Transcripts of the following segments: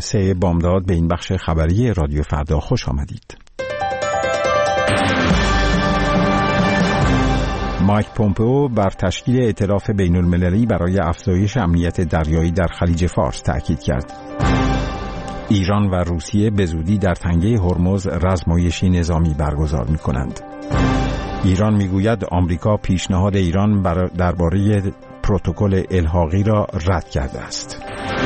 3 بامداد به این بخش خبری رادیو فردا خوش آمدید. مایک پومپئو بر تشکیل ائتلاف بین‌المللی برای افزایش امنیت دریایی در خلیج فارس تأکید کرد. ایران و روسیه به زودی در تنگه هرمز رزمایشی نظامی برگزار می‌کنند. ایران می‌گوید آمریکا پیشنهاد ایران درباره پروتکل الحاقی را رد کرده است.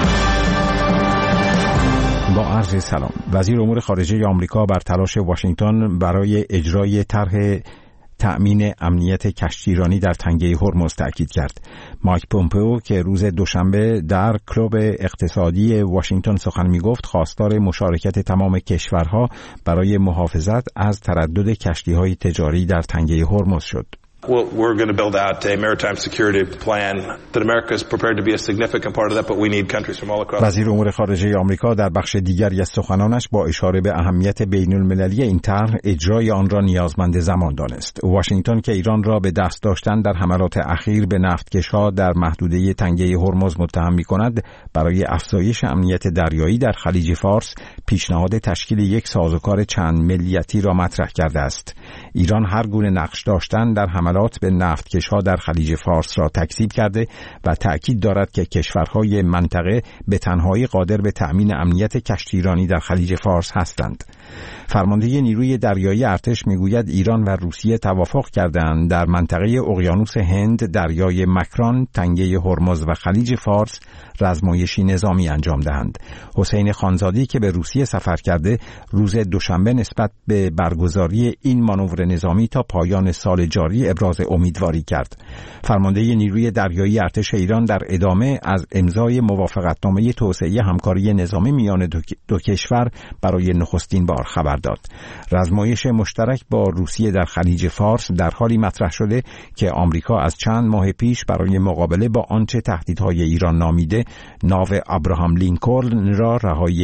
با عرض سلام. وزیر امور خارجه آمریکا بر تلاش واشنگتن برای اجرای طرح تأمین امنیت کشتیرانی در تنگه هرمز تأکید کرد. مایک پومپئو که روز دوشنبه در کلوب اقتصادی واشنگتن سخن می‌گفت، خواستار مشارکت تمام کشورها برای محافظت از تردد کشتی‌های تجاری در تنگه هرمز شد. Well, we're going to build out a maritime security plan that America is prepared to be a significant part of that, but we need countries from all across. وزیر امور خارجه آمریکا در بخش دیگری از سخنانش با اشاره به اهمیت بین‌المللی این طرح، اجرای آن را نیازمند زمان دانست. واشنگتن که ایران را به دست داشتن در حملات اخیر به نفتکش‌ها در محدوده تنگه هرمز متهم می‌کند، برای افزایش امنیت دریایی در خلیج فارس پیشنهاد تشکیل یک سازوکار چند ملیتی را مطرح کرده است. ایران هر گونه نقش داشتن در حملات به نفتکش‌ها در خلیج فارس را تکذیب کرده و تأکید دارد که کشورهای منطقه به تنهایی قادر به تأمین امنیت کشتیرانی در خلیج فارس هستند. فرمانده نیروی دریایی ارتش میگوید ایران و روسیه توافق کردند در منطقه اقیانوس هند، دریای مکران، تنگه هرمز و خلیج فارس رزمایشی نظامی انجام دهند. حسین خانزادی که به روسیه سفر کرده، روز دوشنبه نسبت به برگزاری این مانور نظامی تا پایان سال جاری ابراز امیدواری کرد. فرمانده نیروی دریایی ارتش ایران در ادامه از امضای موافقتنامه توسعه همکاری نظامی میان دو کشور برای نخستین بار خبر داد. رزمایش مشترک با روسیه در خلیج فارس در حالی مطرح شده که آمریکا از چند ماه پیش برای مقابله با آنچه تهدیدهای ایران نامیده ناو ابراهام لینکلن را راهی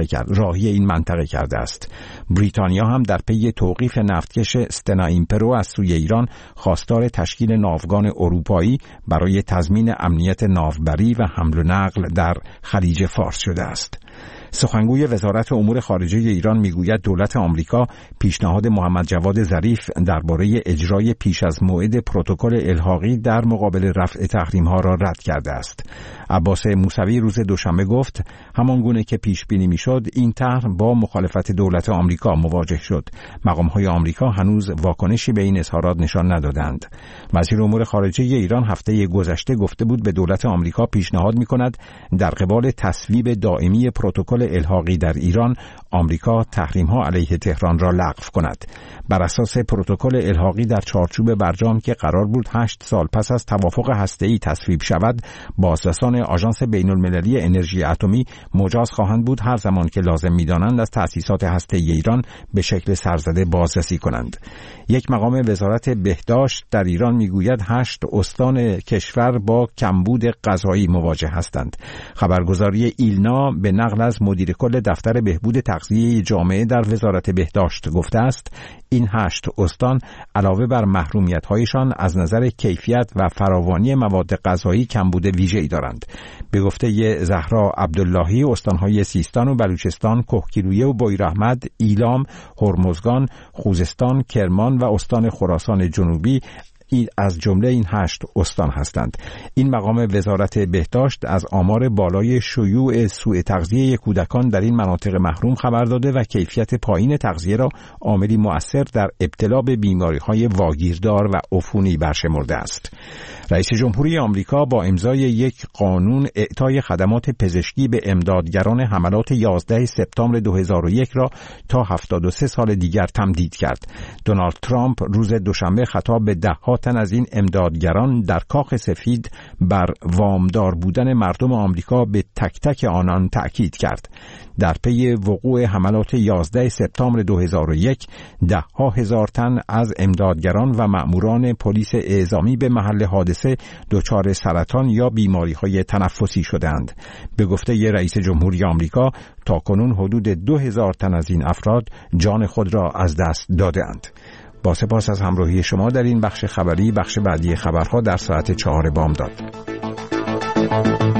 این منطقه کرده است. بریتانیا هم در پی توقیف نفتکش استنا ایمپرو از سوی ایران خواستار تشکیل ناوگان اروپایی برای تضمین امنیت ناوبری و حمل و نقل در خلیج فارس شده است. سخنگوی وزارت امور خارجه ایران میگوید دولت آمریکا پیشنهاد محمد جواد ظریف درباره اجرای پیش از موعد پروتکل الحاقی در مقابل رفع تحریم‌ها را رد کرده است. عباس موسوی روز دوشنبه گفت همان گونه که پیش بینی میشد، این طرح با مخالفت دولت آمریکا مواجه شد. مقام‌های آمریکا هنوز واکنشی به این اظهارات نشان ندادند. وزیر امور خارجه ایران هفته گذشته گفته بود به دولت آمریکا پیشنهاد می‌کند در قبال تصویب دائمی پروتکل الحاقی در ایران، آمریکا تحریم‌ها علیه تهران را لغو کند. بر اساس پروتکل الحاقی در چارچوب برجام که قرار بود 8 سال پس از توافق هسته‌ای تصویب شود، بازرسان آژانس بین‌المللی انرژی اتمی مجاز خواهند بود هر زمان که لازم می‌دانند از تأسیسات هسته‌ای ایران به شکل سرزده بازرسی کنند. یک مقام وزارت بهداشت در ایران میگوید 8 استان کشور با کمبود غذایی مواجه هستند. خبرگزاری ایلنا به نقل از مدیر کل دفتر بهبود تغذیه جامعه در وزارت بهداشت گفته است این 8 استان علاوه بر محرومیت‌هایشان از نظر کیفیت و فراوانی مواد غذایی کمبود ویژه‌ای دارند. به گفته زهرا عبداللهی، استان‌های سیستان و بلوچستان، کهگیلویه و بویراحمد، ایلام، هرمزگان، خوزستان، کرمان و استان خراسان جنوبی از جمله این 8 استان هستند. این مقام وزارت بهداشت از آمار بالای شیوع سوء تغذیه کودکان در این مناطق محروم خبر داده و کیفیت پایین تغذیه را عاملی مؤثر در ابتلا به بیماری‌های واگیردار و عفونی برشمرده است. رئیس جمهوری آمریکا با امضای یک قانون اعطای خدمات پزشکی به امدادگران حملات 11 سپتامبر 2001 را تا 73 سال دیگر تمدید کرد. دونالد ترامپ روز دوشنبه خطاب به ده‌ها تن از این امدادگران در کاخ سفید بر وامدار بودن مردم آمریکا به تک تک آنان تأکید کرد. در پی وقوع حملات 11 سپتامبر 2001 ده‌ها هزار تن از امدادگران و مأموران پلیس اعزامی به محل حادثه دچار سرطان یا بیماری‌های تنفسی شدند. به گفته رئیس جمهوری آمریکا تاکنون حدود 2000 تن از این افراد جان خود را از دست دادند. با سپاس از همراهی شما در این بخش خبری. بخش بعدی خبرها در ساعت 4 بامداد.